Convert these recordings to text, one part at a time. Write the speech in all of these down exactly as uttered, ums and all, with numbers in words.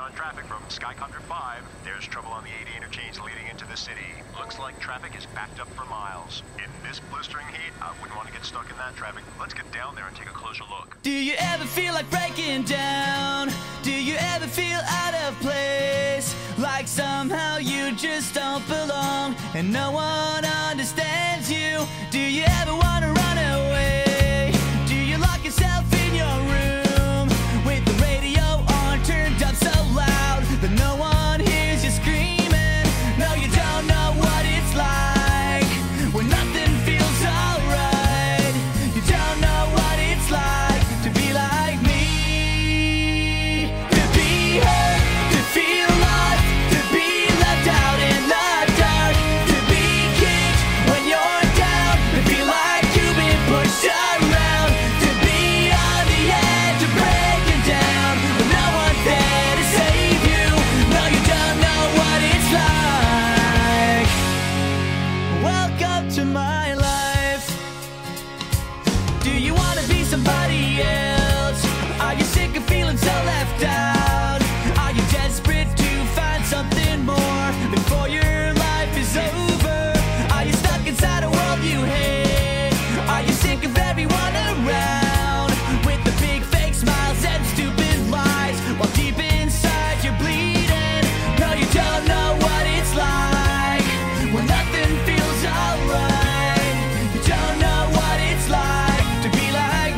on traffic from Skycopter five. There's trouble on the eighty interchange leading into the city. Looks like traffic is backed up for miles. In this blistering heat, I wouldn't want to get stuck in that traffic. Let's get down there and take a closer look. Do you ever feel like breaking down? Do you ever feel out of place? Like somehow you just don't belong and no one understands you? Do you ever want to run away? Do you lock yourself in your room with the radio on turned up so loud that no one hears you screaming? No, you don't know what it's like when nothing feels alright. You don't know what it's like to be like me. To be hurt, to feel lost, to be left out in the dark, to be kicked when you're down, to feel like you've been pushed around, to be on the edge of breaking down, but no one's there to save you. No, you don't know what it's like. Welcome to my life. Do you want to be somebody else? Are you sick of feeling so left out? Are you desperate to find something more before your life is over? Are you stuck inside a world you hate? Are you sick of everyone around with the big fake smiles and stupid lies while deep inside you're bleeding? No, you don't know what it's like when nothing feels alright. You don't know what it's like to be like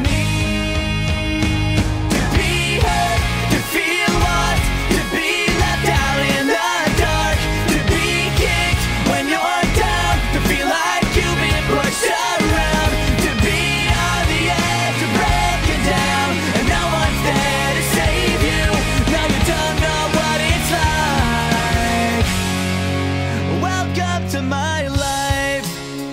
me. To be hurt, to feel lost, to be left out in the dark, to be kicked when you're down, to feel like you've been pushed around, to be on the edge of breaking down, and no one's there to save you. No, you don't know what it's like. Welcome to my life.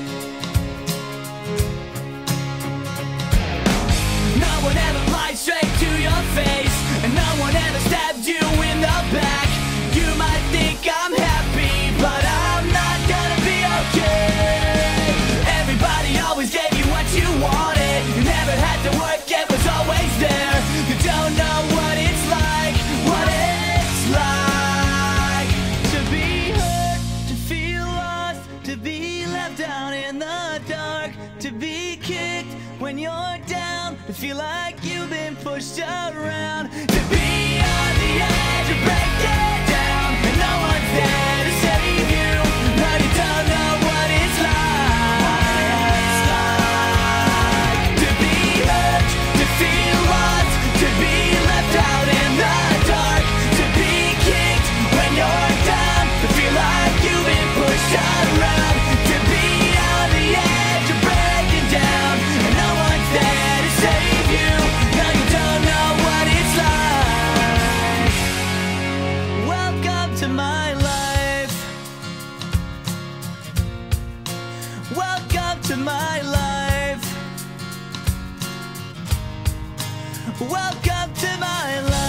No one ever lied straight to your face, and no one ever stabbed you in the back. You might think I'm happy, but I'm not gonna be okay. Everybody always gave you what you wanted. You never had to work, it was always there. You don't know what it's like, what it's like to be hurt, to feel lost, to be left out in the dark, to be kicked when you're down, to feel like you've been pushed around, to be on the edge of breaking down, and no one's there to save you. No, you don't know what it's like to be hurt, to feel lost, to be left out in the dark, to be kicked when you're down, to feel like you've been pushed around, to be on the edge of breaking down, and no one's there to save you. No, you don't know what it's like. Welcome to my life. Welcome to my life. Welcome to my life.